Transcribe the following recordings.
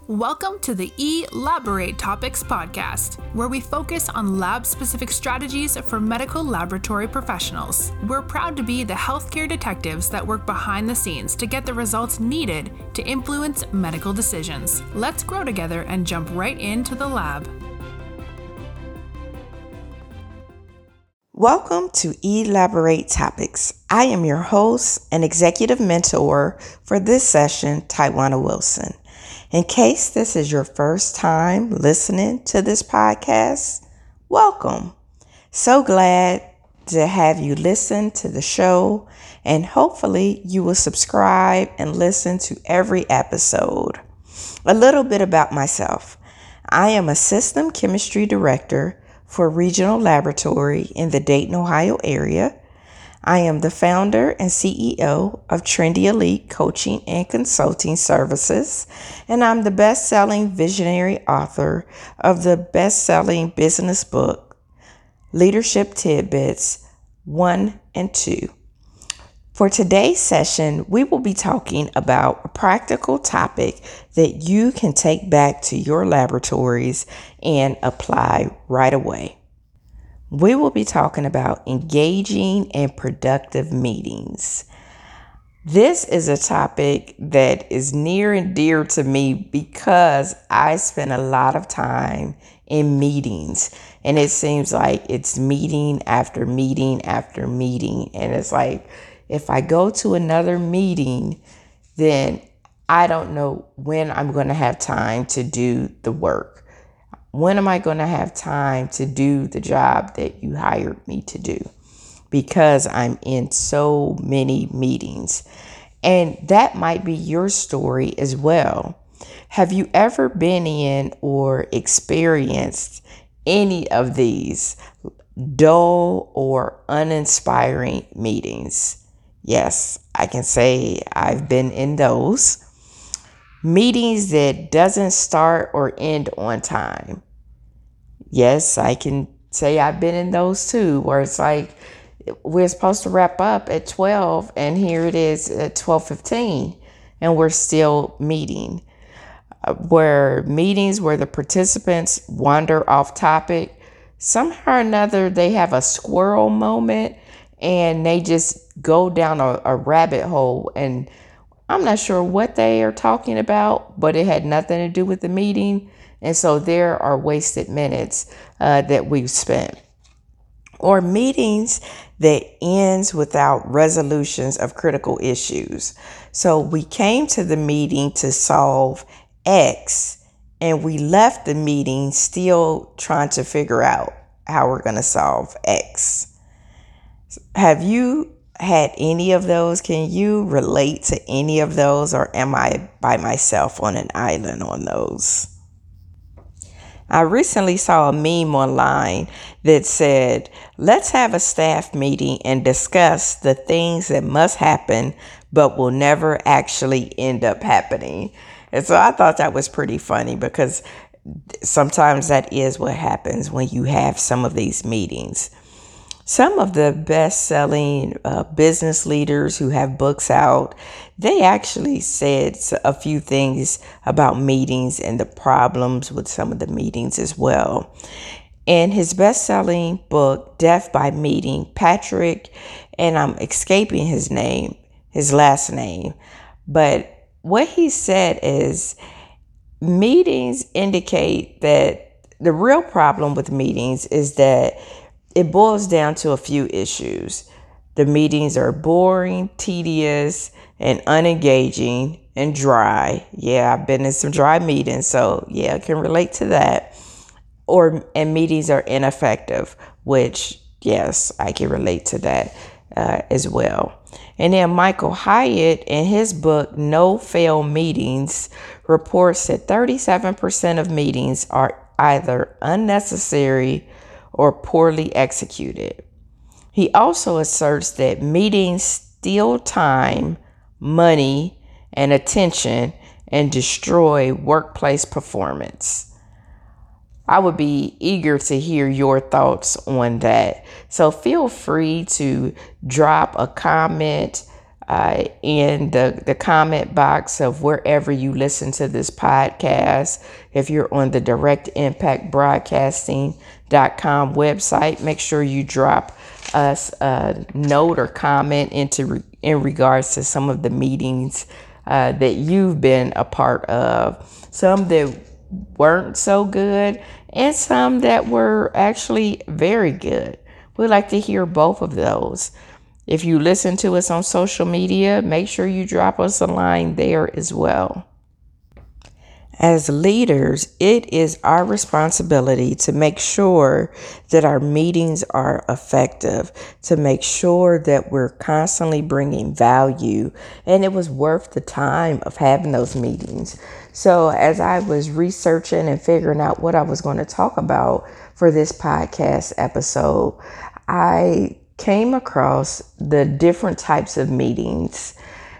Welcome to the Elaborate Topics podcast, where we focus on lab-specific strategies for medical laboratory professionals. We're proud to be the healthcare detectives that work behind the scenes to get the results needed to influence medical decisions. Let's grow together and jump right into the lab. Welcome to Elaborate Topics. I am your host and executive mentor for this session, Tawana Wilson. In case this is your first time listening to this podcast, welcome. So glad to have you listen to the show, and hopefully you will subscribe and listen to every episode. A little bit about myself. I am a system chemistry director for a regional laboratory in the Dayton, Ohio area. I am the founder and CEO of Trendy Elite Coaching and Consulting Services, and I'm the best-selling visionary author of the best-selling business book, Leadership Tidbits 1 and 2. For today's session, we will be talking about a practical topic that you can take back to your laboratories and apply right away. We will be talking about engaging and productive meetings. This is a topic that is near and dear to me because I spend a lot of time in meetings, and it seems like it's meeting after meeting after meeting. And it's like, if I go to another meeting, then I don't know when I'm going to have time to do the work. When am I going to have time to do the job that you hired me to do? Because I'm in so many meetings. And that might be your story as well. Have you ever been in or experienced any of these dull or uninspiring meetings? Yes, I can say I've been in those. Meetings that doesn't start or end on time. Yes, I can say I've been in those too, where it's like we're supposed to wrap up at 12 and here it is at 12:15 and we're still meeting. Where meetings where the participants wander off topic, somehow or another they have a squirrel moment and they just go down a rabbit hole, and I'm not sure what they are talking about, but it had nothing to do with the meeting. And so there are wasted minutes that we've spent. Or meetings that ends without resolutions of critical issues. So we came to the meeting to solve X, and we left the meeting still trying to figure out how we're going to solve X. Have you had any of those? Can you relate to any of those, or am I by myself on an island on those? I recently saw a meme online that said, let's have a staff meeting and discuss the things that must happen but will never actually end up happening. And so I thought that was pretty funny, because sometimes that is what happens when you have some of these meetings. Some of the best-selling business leaders who have books out, they actually said a few things about meetings and the problems with some of the meetings as well. In his best-selling book, Death by Meeting, Patrick, and I'm escaping his last name, but what he said is meetings indicate that the real problem with meetings is that it boils down to a few issues. The meetings are boring, tedious, and unengaging and dry. Yeah, I've been in some dry meetings, so yeah, I can relate to that. And meetings are ineffective, which yes, I can relate to that as well. And then Michael Hyatt, in his book, No Fail Meetings, reports that 37% of meetings are either unnecessary or poorly executed. He also asserts that meetings steal time, money, and attention and destroy workplace performance. I would be eager to hear your thoughts on that. So feel free to drop a comment in the comment box of wherever you listen to this podcast. If you're on the directimpactbroadcasting.com website, make sure you drop us a note or comment in regards to some of the meetings that you've been a part of. Some that weren't so good and some that were actually very good. We'd like to hear both of those. If you listen to us on social media, make sure you drop us a line there as well. As leaders, it is our responsibility to make sure that our meetings are effective, to make sure that we're constantly bringing value, and it was worth the time of having those meetings. So as I was researching and figuring out what I was going to talk about for this podcast episode, I came across the different types of meetings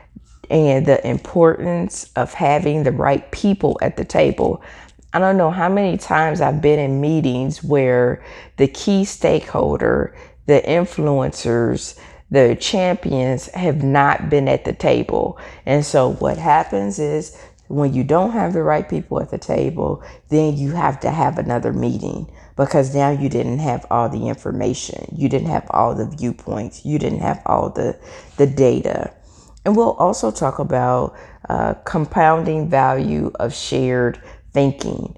and the importance of having the right people at the table. I don't know how many times I've been in meetings where the key stakeholder, the influencers, the champions have not been at the table. And so what happens is when you don't have the right people at the table, then you have to have another meeting because now you didn't have all the information. You didn't have all the viewpoints. You didn't have all the data. And we'll also talk about compounding value of shared thinking.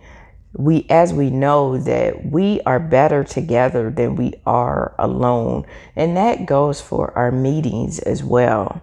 As we know that we are better together than we are alone. And that goes for our meetings as well.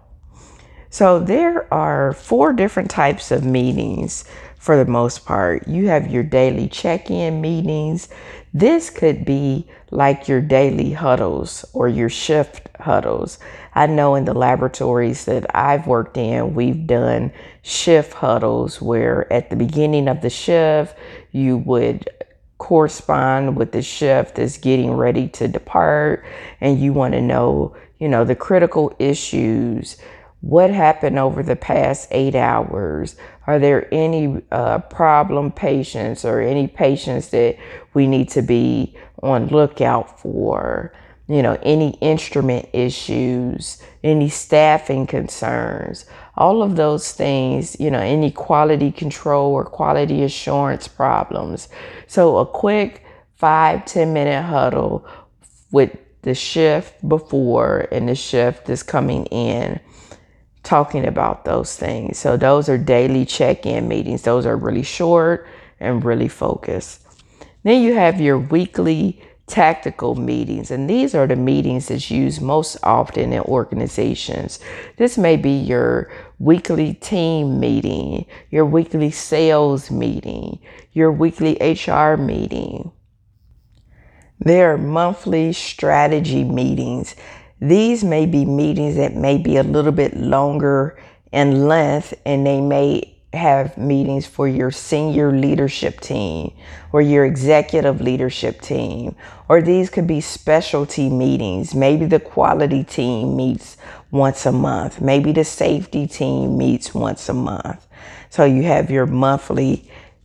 So there are 4 different types of meetings for the most part. You have your daily check-in meetings. This could be like your daily huddles or your shift huddles. I know in the laboratories that I've worked in, we've done shift huddles where at the beginning of the shift, you would correspond with the shift that's getting ready to depart, and you want to know, the critical issues. What happened over the past 8 hours? Are there any problem patients or any patients that we need to be on lookout for? Any instrument issues, any staffing concerns, all of those things, any quality control or quality assurance problems. So a quick 5-10 minute huddle with the shift before and the shift that's coming in, talking about those things. So those are daily check-in meetings. Those are really short and really focused. Then you have your weekly tactical meetings, and these are the meetings that's used most often in organizations. This may be your weekly team meeting, your weekly sales meeting, your weekly HR meeting. There are monthly strategy meetings. These may be meetings that may be a little bit longer in length, and they may have meetings for your senior leadership team or your executive leadership team, or these could be specialty meetings. Maybe the quality team meets once a month. Maybe the safety team meets once a month. So you have your monthly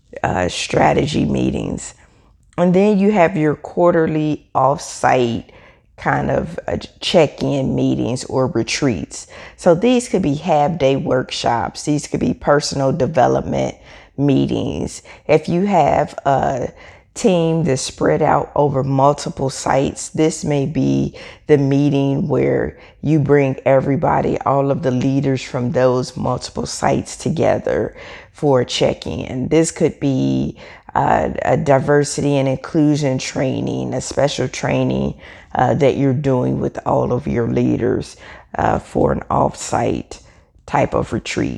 strategy meetings. And then you have your quarterly off-site kind of check-in meetings or retreats. So these could be half-day workshops. These could be personal development meetings. If you have a team that's spread out over multiple sites, this may be the meeting where you bring everybody, all of the leaders from those multiple sites together for a check-in. This could be a diversity and inclusion training, a special training that you're doing with all of your leaders for an off-site type of retreat.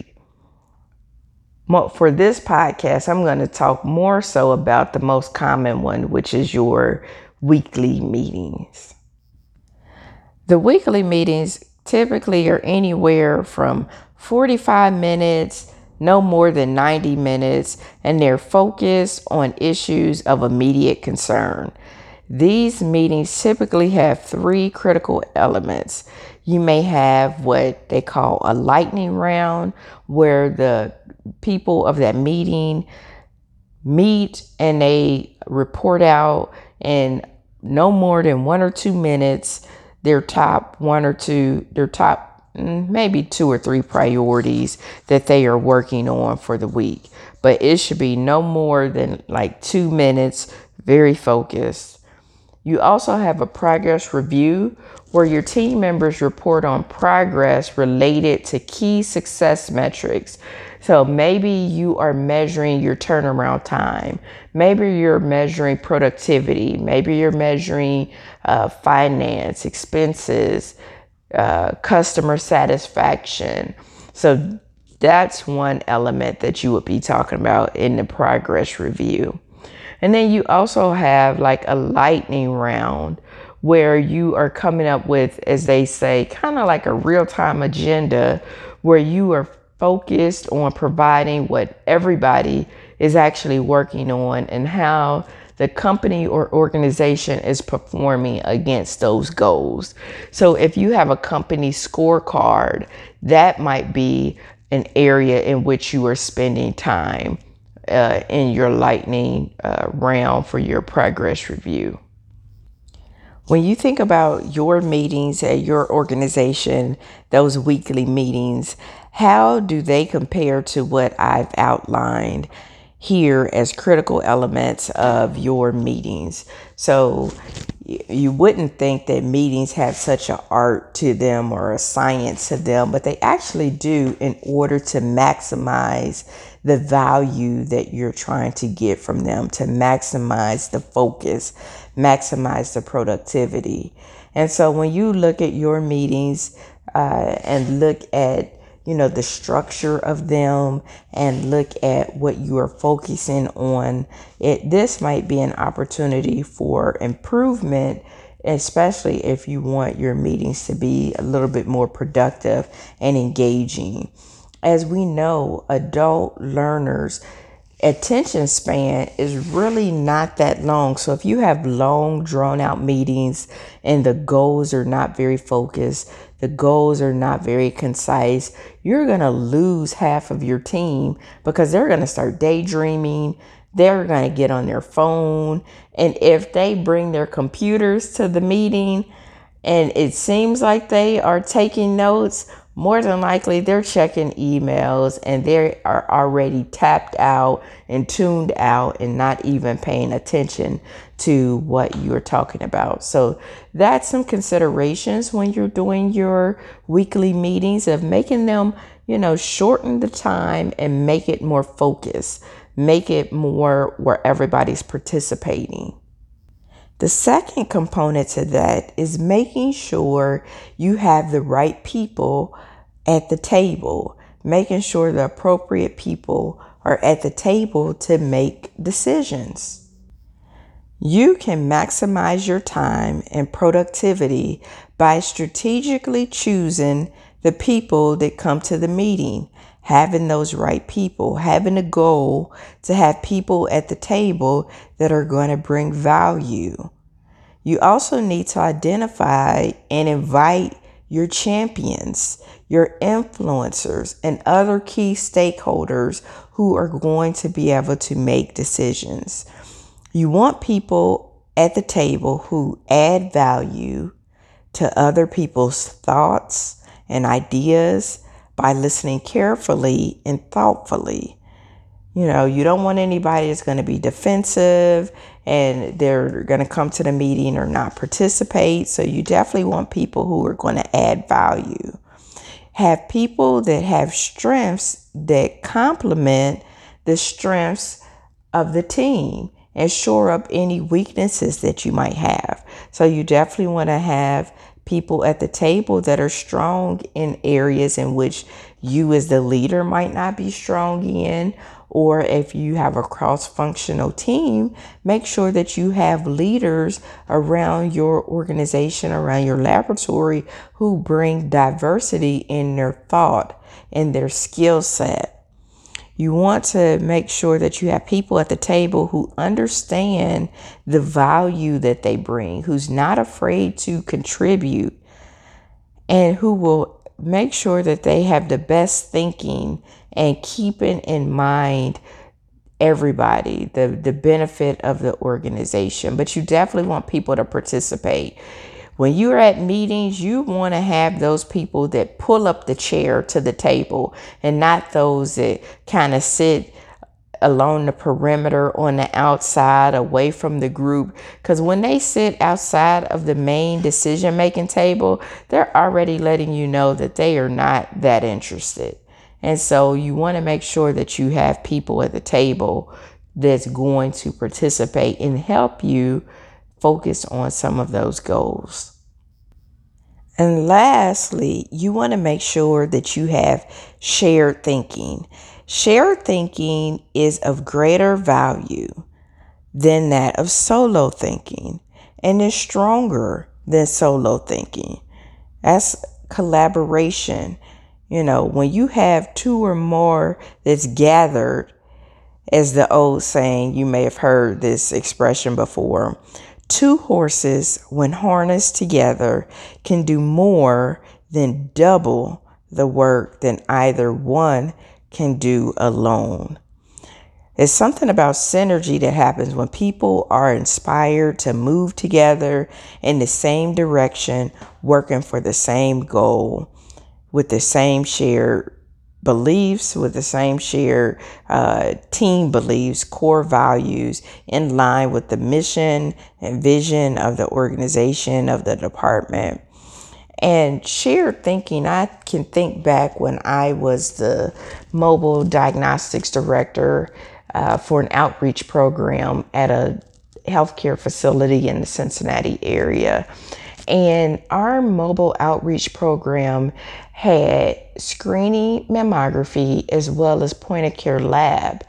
For this podcast, I'm going to talk more so about the most common one, which is your weekly meetings. The weekly meetings typically are anywhere from 45 minutes, no more than 90 minutes, and they're focused on issues of immediate concern. These meetings typically have 3 critical elements. You may have what they call a lightning round, where the people of that meeting meet and they report out in no more than 1 or 2 minutes their top maybe 2 or 3 priorities that they are working on for the week. But it should be no more than like 2 minutes, very focused. You also have a progress review where your team members report on progress related to key success metrics. So maybe you are measuring your turnaround time. Maybe you're measuring productivity. Maybe you're measuring finance, expenses, customer satisfaction. So that's one element that you would be talking about in the progress review. And then you also have like a lightning round where you are coming up with, as they say, kind of like a real-time agenda where you are focused on providing what everybody is actually working on and how the company or organization is performing against those goals. So if you have a company scorecard, that might be an area in which you are spending time in your lightning round for your progress review. When you think about your meetings at your organization, those weekly meetings, how do they compare to what I've outlined here as critical elements of your meetings? So you wouldn't think that meetings have such an art to them or a science to them, but they actually do in order to maximize the value that you're trying to get from them, to maximize the focus, maximize the productivity. And so when you look at your meetings and look at the structure of them and look at what you are focusing on, this might be an opportunity for improvement, especially if you want your meetings to be a little bit more productive and engaging. As we know, adult learners' attention span is really not that long. So if you have long, drawn out meetings and the goals are not very focused, the goals are not very concise, you're going to lose half of your team because they're going to start daydreaming. They're going to get on their phone. And if they bring their computers to the meeting and it seems like they are taking notes, more than likely they're checking emails and they are already tapped out and tuned out and not even paying attention to what you're talking about. So that's some considerations when you're doing your weekly meetings of making them, shorten the time and make it more focused, make it more where everybody's participating. The second component to that is making sure you have the right people at the table, making sure the appropriate people are at the table to make decisions. You can maximize your time and productivity by strategically choosing the people that come to the meeting, having those right people, having a goal to have people at the table that are going to bring value. You also need to identify and invite your champions, your influencers, and other key stakeholders who are going to be able to make decisions. You want people at the table who add value to other people's thoughts and ideas by listening carefully and thoughtfully. You don't want anybody that's going to be defensive and they're going to come to the meeting or not participate. So you definitely want people who are going to add value. Have people that have strengths that complement the strengths of the team and shore up any weaknesses that you might have. So you definitely want to have people at the table that are strong in areas in which you as the leader might not be strong in. Or if you have a cross-functional team, make sure that you have leaders around your organization, around your laboratory, who bring diversity in their thought and their skill set. You want to make sure that you have people at the table who understand the value that they bring, who's not afraid to contribute, and who will make sure that they have the best thinking and keeping in mind everybody, the benefit of the organization. But you definitely want people to participate. When you're at meetings, you want to have those people that pull up the chair to the table and not those that kind of sit along the perimeter on the outside away from the group. Because when they sit outside of the main decision-making table, they're already letting you know that they are not that interested. And so you want to make sure that you have people at the table that's going to participate and help you focus on some of those goals. And lastly, you want to make sure that you have shared thinking. Shared thinking is of greater value than that of solo thinking and is stronger than solo thinking. That's collaboration. When you have two or more that's gathered, as the old saying, you may have heard this expression before. Two horses, when harnessed together, can do more than double the work than either one can do alone. It's something about synergy that happens when people are inspired to move together in the same direction, working for the same goal, with the same shared beliefs, with the same shared team beliefs, core values, in line with the mission and vision of the organization, of the department. And shared thinking, I can think back when I was the mobile diagnostics director for an outreach program at a healthcare facility in the Cincinnati area. And our mobile outreach program had screening mammography as well as point of care lab.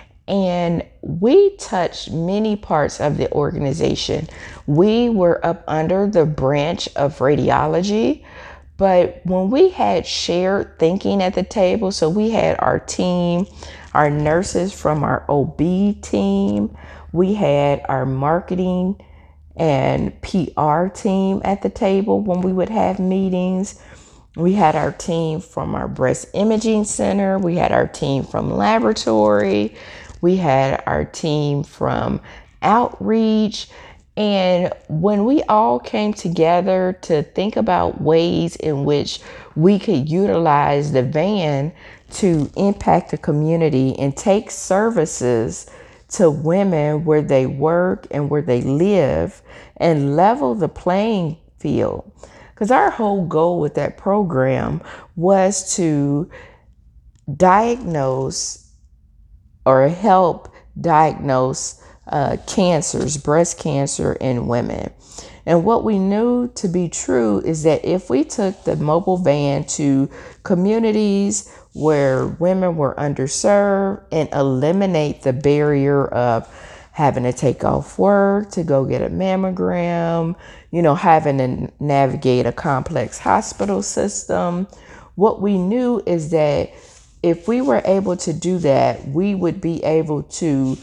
And we touched many parts of the organization. We were up under the branch of radiology, but when we had shared thinking at the table, so we had our team, our nurses from our OB team, we had our marketing and PR team at the table when we would have meetings. We had our team from our breast imaging center. We had our team from laboratory. We had our team from outreach. And when we all came together to think about ways in which we could utilize the van to impact the community and take services to women where they work and where they live and level the playing field. Because our whole goal with that program was to diagnose or help diagnose cancers, breast cancer in women. And what we knew to be true is that if we took the mobile van to communities where women were underserved and eliminate the barrier of having to take off work to go get a mammogram, having to navigate a complex hospital system, what we knew is that if we were able to do that, we would be able to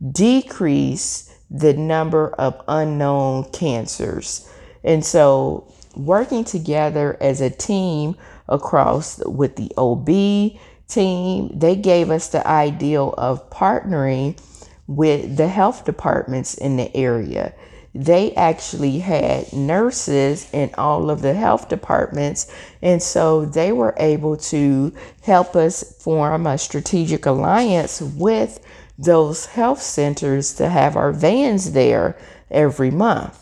decrease the number of unknown cancers. And so working together as a team across with the OB team, they gave us the ideal of partnering with the health departments in the area. They actually had nurses in all of the health departments. And so they were able to help us form a strategic alliance with those health centers to have our vans there every month.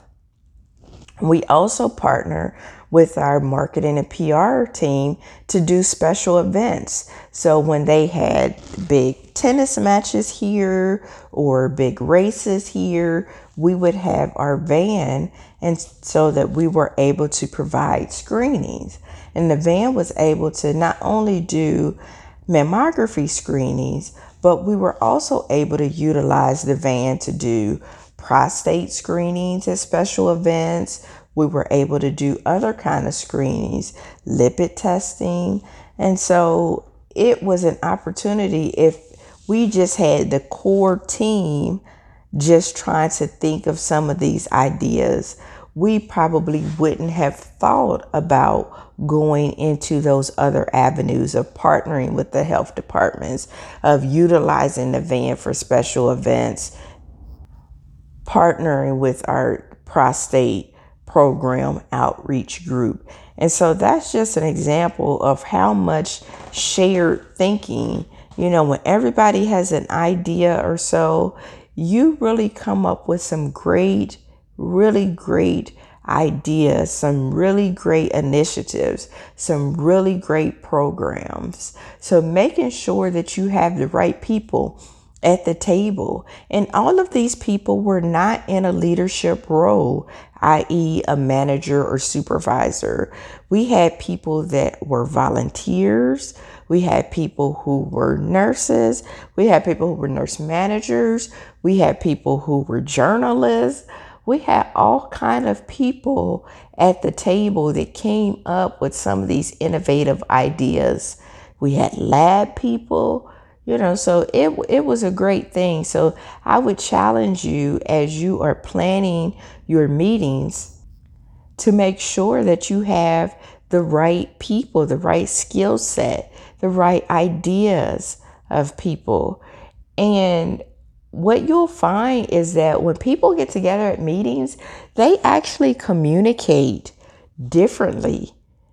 We also partner with our marketing and PR team to do special events. So when they had big tennis matches here or big races here, we would have our van, and so that we were able to provide screenings. And the van was able to not only do mammography screenings, but we were also able to utilize the van to do prostate screenings at special events. We were able to do other kind of screenings, lipid testing. And so it was an opportunity. If we just had the core team just trying to think of some of these ideas, we probably wouldn't have thought about going into those other avenues of partnering with the health departments, of utilizing the van for special events, partnering with our prostate program outreach group. And so that's just an example of how much shared thinking, when everybody has an idea or so, you really come up with some really great ideas, some really great initiatives, some really great programs. So making sure that you have the right people at the table. And all of these people were not in a leadership role, i.e. a manager or supervisor. We had people that were volunteers. We had people who were nurses. We had people who were nurse managers. We had people who were journalists. We had all kind of people at the table that came up with some of these innovative ideas. We had lab people. So it was a great thing. So I would challenge you as you are planning your meetings to make sure that you have the right people, the right skill set, the right ideas of people. And what you'll find is that when people get together at meetings, they actually communicate differently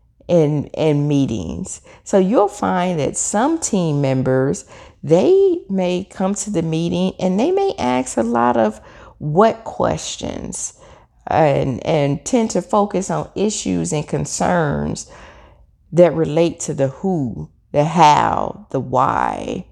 in meetings. So you'll find that some team members, they may come to the meeting and they may ask a lot of what questions and tend to focus on issues and concerns that relate to the who, the how, the why,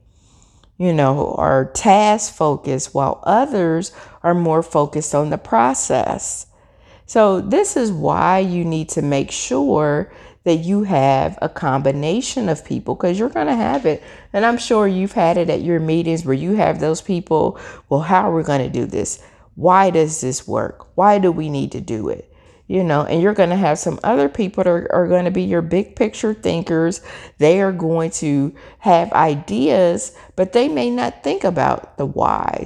are task focused, while others are more focused on the process. So this is why you need to make sure that you have a combination of people, because you're going to have it. And I'm sure you've had it at your meetings where you have those people, well, how are we going to do this? Why does this work? Why do we need to do it? And you're going to have some other people that are going to be your big picture thinkers. They are going to have ideas, but they may not think about the why.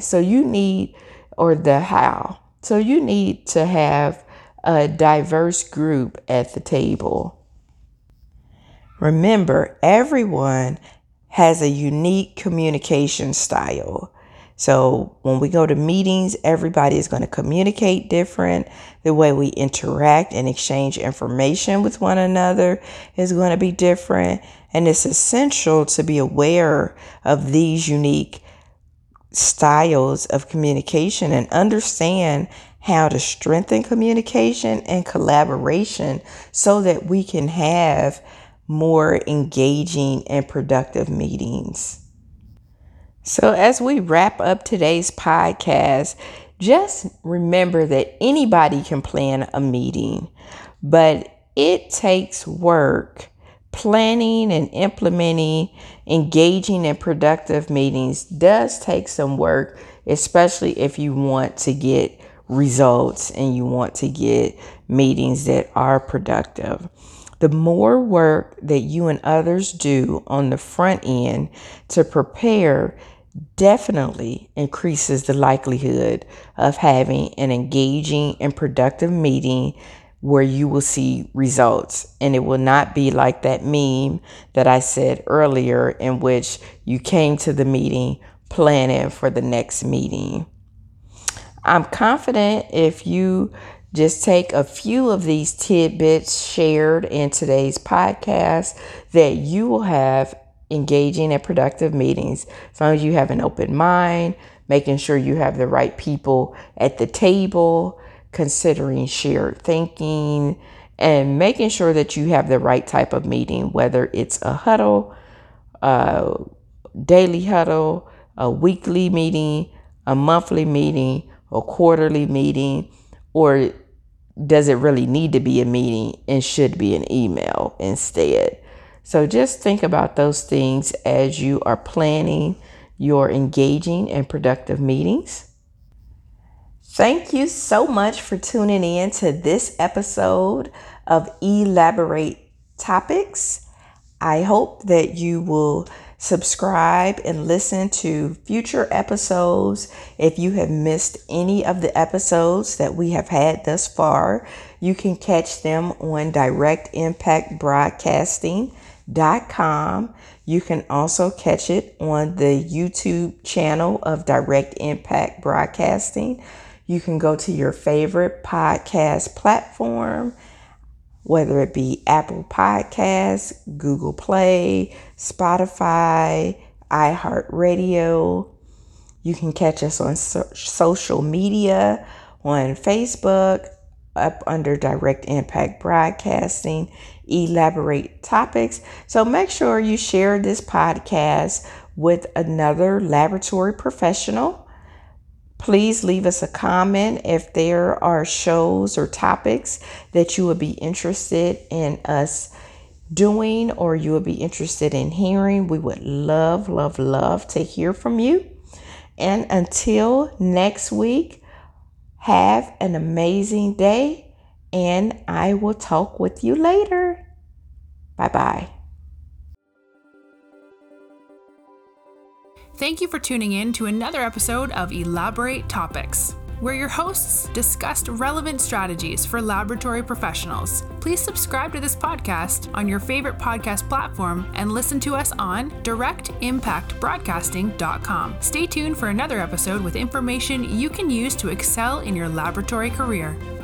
Or the how. So you need to have a diverse group at the table. Remember, everyone has a unique communication style. So when we go to meetings, everybody is going to communicate different. The way we interact and exchange information with one another is going to be different. And it's essential to be aware of these unique styles of communication and understand how to strengthen communication and collaboration so that we can have more engaging and productive meetings. So as we wrap up today's podcast, just remember that anybody can plan a meeting, but it takes work. Planning and implementing engaging and productive meetings does take some work, especially if you want to get results and you want to get meetings that are productive. The more work that you and others do on the front end to prepare definitely increases the likelihood of having an engaging and productive meeting where you will see results. And it will not be like that meme that I said earlier, in which you came to the meeting planning for the next meeting. I'm confident if you just take a few of these tidbits shared in today's podcast that you will have engaging and productive meetings. As long as you have an open mind, making sure you have the right people at the table, considering shared thinking, and making sure that you have the right type of meeting, whether it's a huddle, a daily huddle, a weekly meeting, a monthly meeting, a quarterly meeting, or does it really need to be a meeting and should be an email instead? So just think about those things as you are planning your engaging and productive meetings. Thank you so much for tuning in to this episode of Elaborate Topics. I hope that you will subscribe and listen to future episodes. If you have missed any of the episodes that we have had thus far, you can catch them on directimpactbroadcasting.com. You can also catch it on the YouTube channel of Direct Impact Broadcasting. You can go to your favorite podcast platform, whether it be Apple Podcasts, Google Play, Spotify, iHeartRadio. You can catch us on social media, on Facebook, up under Direct Impact Broadcasting, Elaborate Topics. So make sure you share this podcast with another laboratory professional. Please leave us a comment if there are shows or topics that you would be interested in us doing or you would be interested in hearing. We would love to hear from you. And until next week, have an amazing day, and I will talk with you later. Bye-bye. Thank you for tuning in to another episode of Elaborate Topics, where your hosts discussed relevant strategies for laboratory professionals. Please subscribe to this podcast on your favorite podcast platform and listen to us on directimpactbroadcasting.com. Stay tuned for another episode with information you can use to excel in your laboratory career.